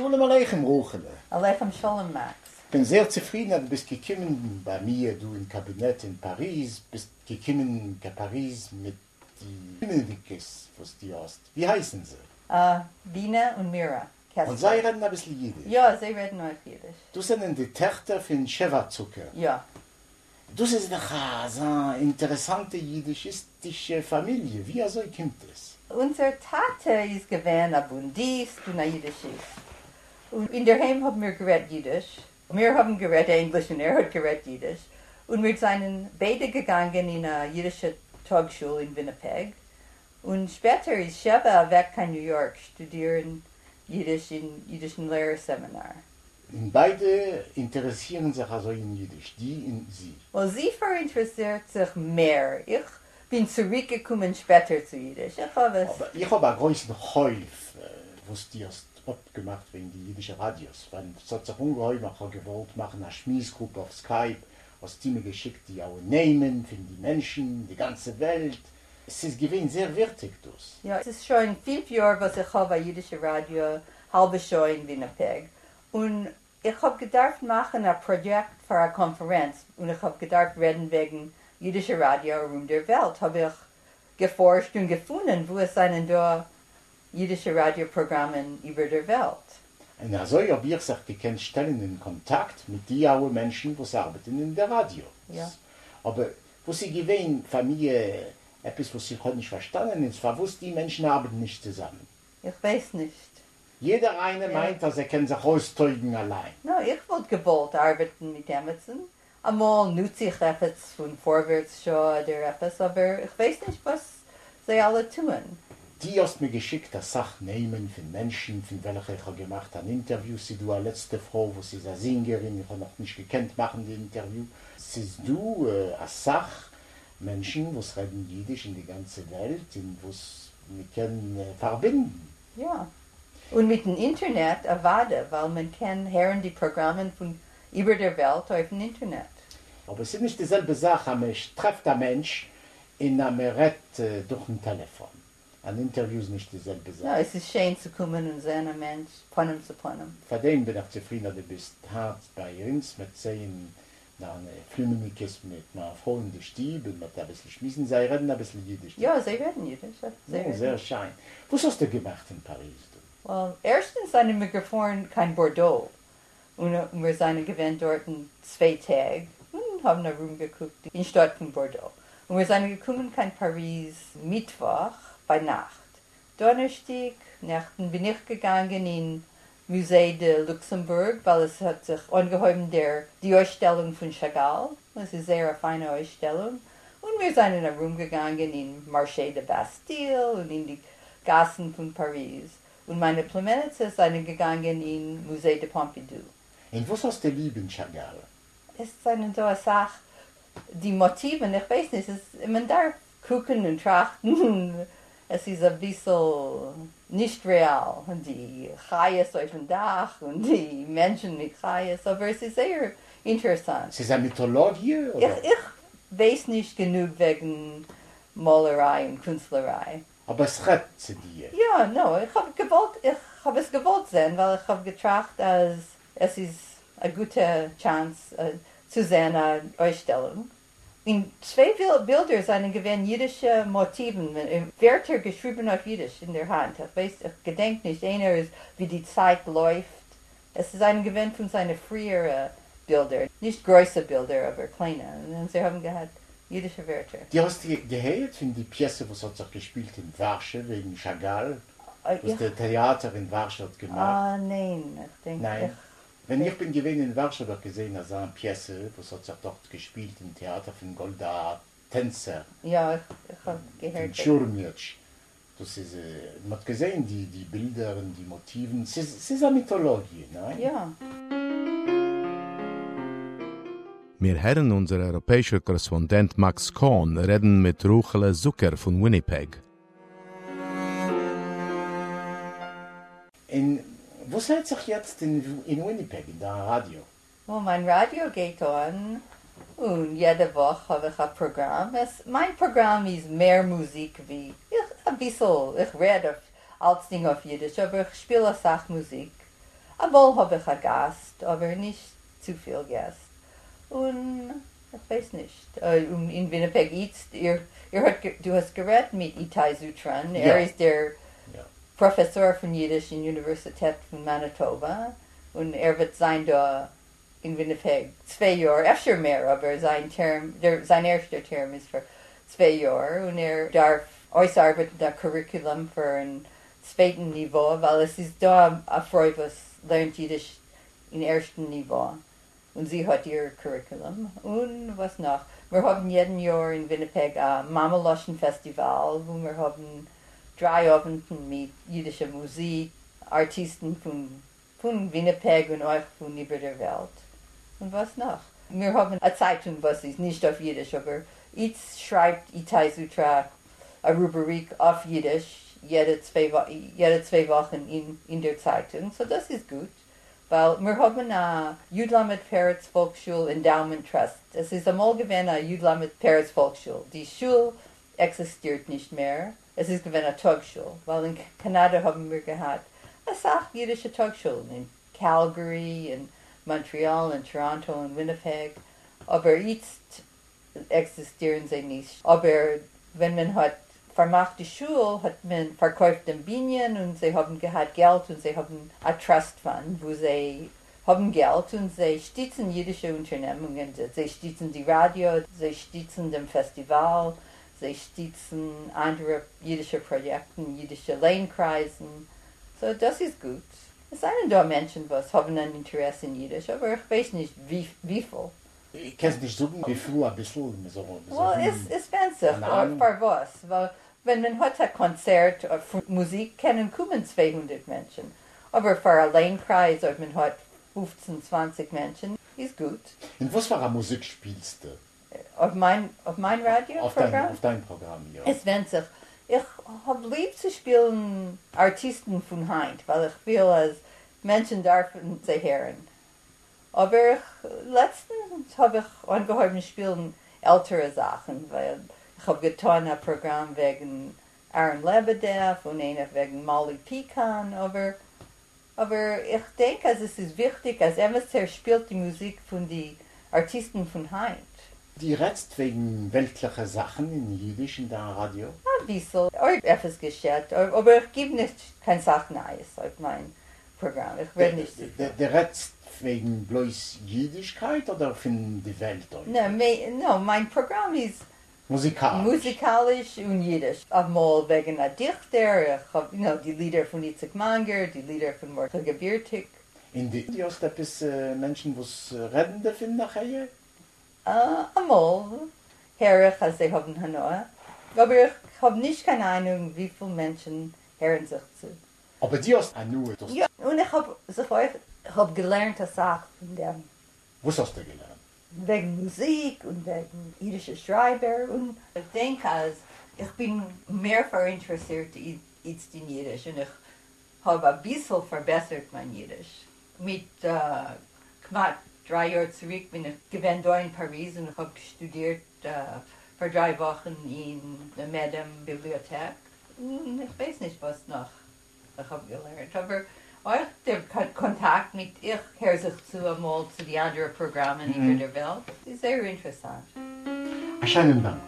Shalom Aleichem, Ruchele. Aleichem Shalom, Max. Ich bin sehr zufrieden, dass du bist gekommen bei mir, du im Kabinett in Paris, bist gekommen in Paris mit die Königis, was du hast. Wie heißen sie? Bina und Mira. Kessler. Und sie reden ein bisschen Jiddisch. Ja, sie reden auch Jiddisch. Du sind die Töchter von Sheva Zucker. Ja. Du bist doch so eine interessante jiddische Familie. Wie also kommt es? Unser Tate ist gewesen ein Bundist und ein Jiddishist. Und in der Heim haben wir geredet Jiddisch. Wir haben geredet Englisch und hat geredet Jiddisch. Und wir sind beide gegangen in eine jiddische Tagschule in Winnipeg. Und später ist Sheva weg in New York, studieren Jiddisch in jiddischen Lehrerseminar. Und beide interessieren sich also in Jiddisch, die und sie. Well, sie interessiert sich mehr. Ich bin zurückgekommen später zu Jiddisch. Aber ich habe einen großen Häuf, was die hast abgemacht wegen die jiddischen Radios. Weil es hat sich ungeheuer gewollt machen, eine Schmiesgruppe auf Skype, was die mir geschickt, die auch nehmen, für die Menschen, die ganze Welt. Es ist gewesen sehr wichtig, das. Ja, es ist schon 5 Jahre, was ich habe ein jiddisches Radio, halbe Show in Winnipeg. Und ich habe gedacht machen ein Projekt für eine Konferenz. Und ich habe gedacht reden wegen jiddischer Radio um der Welt. Habe ich geforscht und gefunden, wo es seien da jiddische Radioprogramme über der Welt. Und also habe ich sich gekannt stellen in Kontakt mit den Menschen, die arbeiten in der Radio. Ja. Aber wo sie gewesen, Familie, etwas, was ich heute nicht verstanden ist, war, wo die Menschen arbeiten nicht zusammen. Ich weiß nicht. Jeder eine meint, dass er kann sich austoben allein. No, ich wollte gewollt arbeiten mit Emerson. Einmal nutze ich etwas von Vorwärtsschau oder etwas, aber ich weiß nicht, was sie alle tun. Die hast mir geschickt, das Sach nehmen von Menschen, von welchen ich habe gemacht ein Interview. Sie du eine letzte Frau, wo sie ist eine Sängerin, ich habe noch nicht gekannt machen, die Interview. Sie ist du eine Sach Menschen, die reden Jiddisch in die ganze Welt, und wir können verbinden. Ja. Und mit dem Internet erwarte, weil man kann hören die Programme von über der Welt auf dem Internet. Aber es ist nicht dieselbe Sache, man trifft einen Mensch und man redet durch ein Telefon. Ein Interview ist nicht dieselbe Sache. Ja, es ist schön zu kommen und sehen einen Mensch, Ponem zu Ponem. Von dem bin ich zufrieden, dass du bist hart bei uns, mit sehen, dann Filmnikes mit einer Frau in die Stiebe, mit ein bisschen schmissen, sie reden ein bisschen Jiddisch. Ja, sie reden Jiddisch. Sehr schön. Was hast du gemacht in Paris? Well, erstens sind wir gefahren kein Bordeaux. Und wir sind gewesen dort 2 Tage und haben nach Rum geguckt in Stadt von Bordeaux. Und wir sind gekommen kein Paris Mittwoch bei Nacht. Donnerstag Nachten bin ich gegangen in Musée de Luxembourg, weil es hat sich angehäubt die Ausstellung von Chagall. Das ist sehr eine feine Ausstellung. Und wir sind nach Rum gegangen in Marché de Bastille und in die Gassen von Paris. Und meine Plemenitze sind gegangen in Musée de Pompidou. Und was hast du lieb in Chagall? Es sind so eine Sache, die Motive, ich weiß nicht, man darf gucken und trachten. Es ist ein bisschen nicht real. Die Chayes auf dem Dach und die Menschen mit Chayes, aber es ist sehr interessant. Es ist eine Mythologie? Oder? Ich weiß nicht genug wegen Malerei und Künstlerei. Aber es redet zu dir. Ja, no, ich habe es gewollt sehen, weil ich habe getracht, als es ist eine gute Chance zu sehen, eine Ausstellung. In 2 Bilder sind gewesen jiddische Motiven, Wörter geschrieben auf Jiddisch in der Hand. Ich gedenke nicht, einer ist, wie die Zeit läuft. Es ist ein Gewinn von seinen früheren Bilder, nicht große Bilder, aber kleine. Und sie haben gehabt jiddische Wörter. Die hast du gehört von die Pjese, was hat sich gespielt in Warschau wegen Chagall? Was der Theater in Warschau hat gemacht? Nein, ich denke Nein. Wenn ich bin gewesen in Warschau, habe ich gesehen, dass eine Pjese, was hat sich dort gespielt im Theater von Golda Tänzer. Ja, ich habe gehört. In Schurmirsch. Das ist, man hat gesehen, die Bilder und die Motiven. Es ist eine Mythologie, nein? Ja. Wir hören unser europäischer Korrespondent Max Kohn reden mit Ruchele Zucker von Winnipeg. Was hört sich jetzt in Winnipeg, in der Radio? Oh, mein Radio geht an und jede Woche habe ich ein Programm. Mein Programm ist mehr Musik wie, ich rede als Ding auf Jiddisch, aber ich spiele Sachmusik. Obwohl habe ich einen Gast, aber nicht zu viel Gast. Und ich weiß nicht. In Winnipeg jetzt, du hast geredet mit Itai Zutran. Ja. Ist der Ja. Professor von Jiddisch in der Universität von Manitoba. Und wird sein da in Winnipeg 2 Jahre, öfter mehr, aber sein erster Term ist für 2 Jahre. Und darf ausarbeiten das Curriculum für ein zweiten Niveau, weil es ist da eine Frau, was lernt Jiddisch im ersten Niveau. Und sie hat ihr Curriculum. Und was noch? Wir haben jeden Jahr in Winnipeg ein Mamaloschen Festival, wo wir haben 3 Abenden mit jiddischer Musik, Artisten von Winnipeg und auch von über der Welt. Und was noch? Wir haben eine Zeitung, was ist nicht auf Jiddisch, aber jetzt schreibt Itai Zutra eine Rubrik auf Jiddisch jede 2 Wochen in der Zeitung. So das ist gut. Weil wir haben eine Judlamet Peretz Volksschule Endowment Trust. Es ist einmal gewesen eine Judlamet Peretz Volksschule. Die Schule existiert nicht mehr. Es ist gewesen eine Tagschule. Weil in Kanada haben wir gehabt eine Sache jüdische Tagschulen in Calgary, in Montreal, in Toronto, in Winnipeg. Aber jetzt existieren sie nicht. Aber wenn man hat vermacht die Schule, hat man verkauft den Binien und sie haben gehabt Geld und sie haben ein Trust Fund, wo sie haben Geld und sie stützen jüdische Unternehmungen. Sie stützen die Radio, sie stützen den Festival, sie stützen andere jüdische Projekte, jüdische Lehnkreisen. So, das ist gut. Es sind da Menschen, was haben ein Interesse in Jiddisch, aber ich weiß nicht, wie viel. Ich kann es nicht sagen, wie viel, ein bisschen. Well, es wendet sich, für was. Weil, wenn man hat ein Konzert für Musik, können kommen 200 Menschen. Aber für einen Lehnkreis, ob man hat 15, 20 Menschen, ist gut. Und was für eine Musik spielst du? Auf mein Radioprogramm? Auf dein Programm, ja. Es wendet sich. Ich habe lieb zu spielen Artisten von Heint, weil ich will, als Menschen dürfen sie hören. Aber letztens habe ich angehoben spielen ältere Sachen, weil ich habe getan ein Programm wegen Aaron Lebedev und einer wegen Molly Pecan, aber ich denke, es ist wichtig, als MSR spielt die Musik von den Artisten von Heint. Die redest wegen weltlicher Sachen in Jiddisch in deinem Radio? Ein bisschen, oder etwas geschert, aber ich gebe nicht keine Sachen Neues auf mein Programm. Ich werde nicht. Der redest wegen bloß Jiddischkeit oder von der Welt? No, mein Programm ist musikalisch und Jiddisch. Einmal wegen einer Dichter, ich habe die Lieder von Itzhak Manger, die Lieder von Mordechai Gebirtig. In die hast du etwas Menschen, die reden davon nachher? Einmal höre ich, als sie haben Hanoi. Aber ich habe nicht keine Ahnung, wie viele Menschen hören sich zu. Aber die hast du nur. Ja, und ich habe gelernt, eine Sache von dem. Was hast du gelernt? Wegen Musik und wegen jüdischer Schreiber. Und ich denke, als ich bin mehr verinteressiert jetzt in Jiddisch. Und ich habe ein bisschen verbessert mein Jiddisch. Mit knapp 3 Jahre zurück bin ich gewesen da in Paris und habe studiert für 3 Wochen in der Medem-Bibliothek. Ich weiß nicht, was noch ich habe gelernt, aber auch der Kontakt mit ich höre sich einmal zu den anderen Programmen in der Welt ist sehr interessant. Schönen Dank.